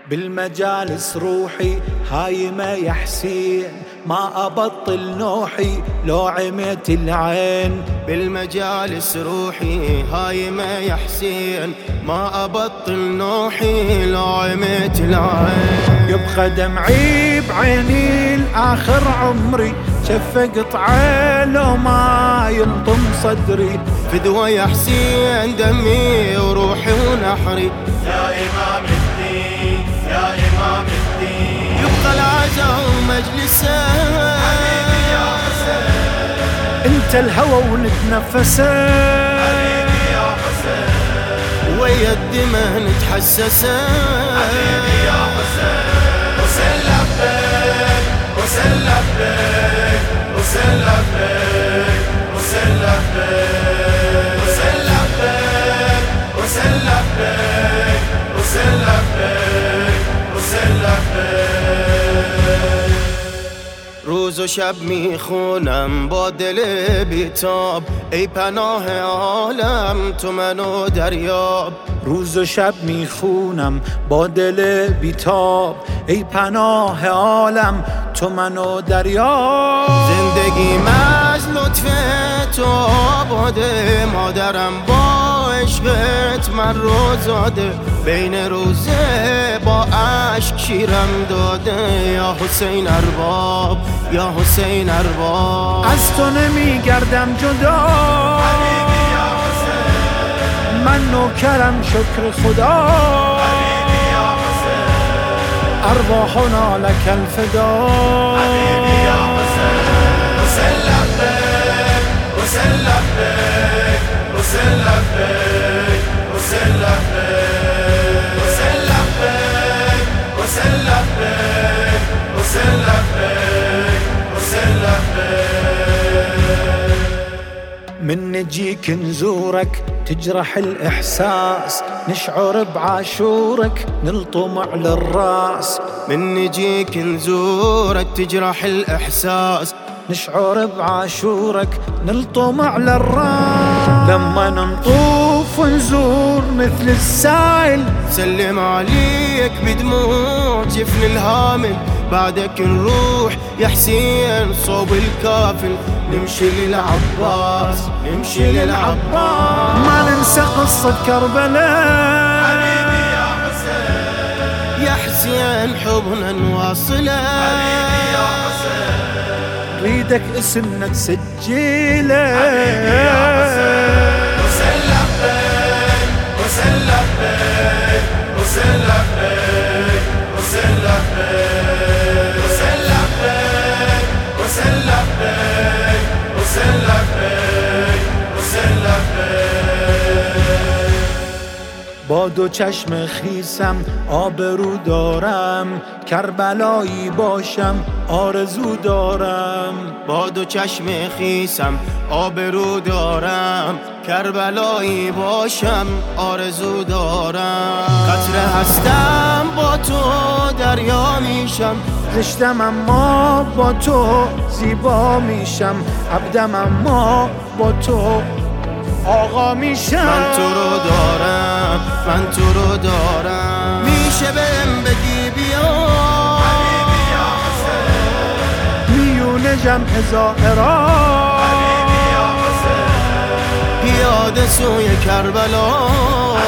بالمجالس روحي هايمة يا حسين، ما أبطل نوحي لو عميت العين. بالمجالس روحي هايمة يا حسين، ما أبطل نوحي لو عميت العين. يبقى دمعي بعيني لآخر عمري، شفقت عينه ما ينطم صدري. فدوى يا حسين دمي وروحي ونحري، يا إمام الدين يا إمام الدين. يبقى العزاء ومجلسه حبيبي يا حسين، انت الهوى ونتنفسه حبيبي يا حسين، ويا الدمى نتحسسه حبيبي يا حسين. حسين لبيك حسين لبيك حسين لبيك حسين لبيك حسين لبيك حسين لبيك حسين لبيك حسين لبيك. روز و شب میخونم با دل بیتاب، ای پناه عالم تو منو دریاب. روز و شب میخونم با دل بیتاب، ای پناه عالم تو منو دریاب. زندگیم از لطف تو آباده، مادرم با عشقت من رو زاده. بین روزه با عشق شیرم داده، یا حسین ارباب یا حسین ارباب. از تو نمیگردم جدا حبیبی یا حسین، من نوکرم شکر خدا. حبیبی یا حسین، ارواحنا لك الفدا. حبیبی یا حسین. حسین لبیک حسین لبیک حسین لبیک حسین لبیک حسین لبیک حسین لبیک حسین لبیک حسین لبیک. من نجيك نزورك تجرح الإحساس، نشعر بعاشورك نلطم على الراس. من نجيك نزورك تجرح الإحساس، نشعر بعاشورك نلطم على الراس. لما نطوف ونزور مثل السائل، سلم عليك بدموع جفن الهامل. بعدك نروح يا حسين صوب الكافل، نمشي للعباس نمشي للعباس. ما ننسى قصة كربلاء حبيبي يا حسين، يا حسين حبنا نواصله. حبيبي يا حسين، ريدك اسمنا تسجله. حبيبي يا حسين. حسين لبيك حسين لبيك حسين لبيك حسين لبيك حسين لبيك حسين لبيك حسين لبيك حسين لبيك. با دو چشم خیسم آبرو دارم، کربلایی باشم آرزو دارم. با دو چشم خیسم آبرو دارم، کربلایی باشم آرزو دارم. قطره هستم با تو دریا میشم، زشتم اما با تو زیبا میشم. عبدم اما با تو آقا میشم. من تو رو دارم من تو رو دارم. میشه بهم بگی بیا حبیبی یا حسین، میونه جمع زائران، حبیبی یا حسین، پیاده سوی کربلا.